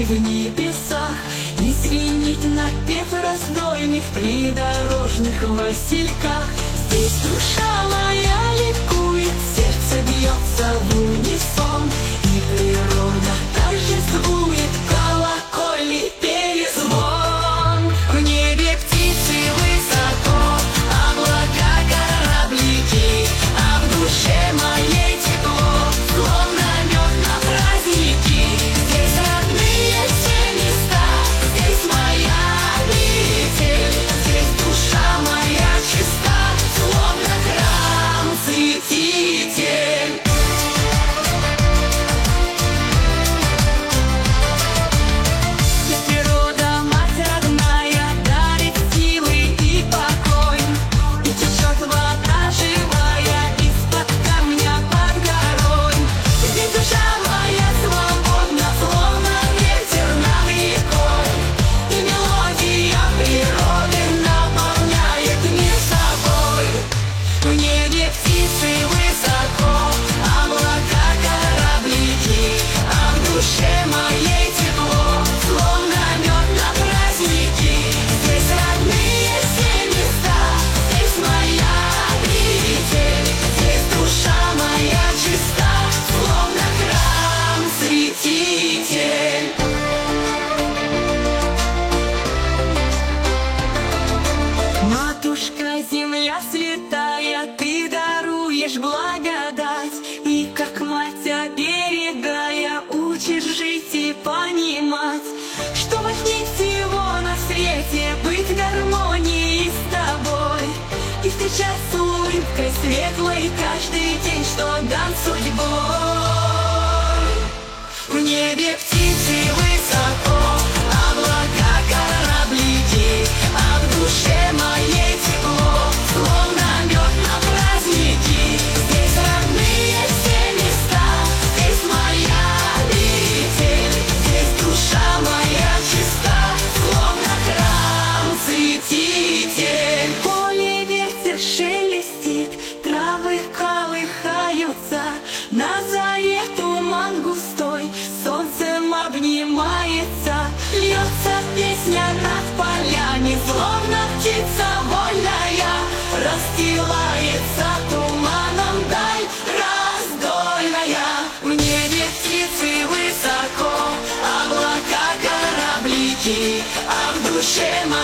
в небесах, и звенит напев разнойных придорожных васильках. Здесь душа моя ликует, сердце бьется в унисон, и природа торжествует, колокольный перезвон. В небе птицы высоко, облака кораблики, а в душе моей тепло, словно мед на праздники. Здесь родные все места, здесь моя обитель, здесь душа моя чиста, словно храм святитель. Природа, мать родная, дарит силы и покой, и течет вода живая из-под камня под горой. Здесь душа моя свободна, словно ветер над рекой, и мелодия природы наполняет мир собой. В небе птицы высоко, облака кораблики, а в душе моей тепло, словно мед на праздники. Здесь родные все места, здесь моя обитель, здесь душа моя чиста, словно храм святитель. Матушка земля святая, ты даруешь благодать, и как мать оберегая, учишь жить и понимать, что важнее всего на свете быть в гармонии с тобой, и встречать с улыбкой светлой каждый день, что дан судьбой. В небе птицы высоко, облака кораблики, а в душе моей тепло, словно мед на праздники. Здесь родные все места, здесь моя обитель, здесь душа моя чиста, словно храм святитель. В поле ветер шелестит, травы колыхаются, на заре туман густой солнцем обнимается. Льется песня над полями, словно птица вольная, расстилается туманом даль раздольная. В небе птицы высоко, облака кораблики, а в душе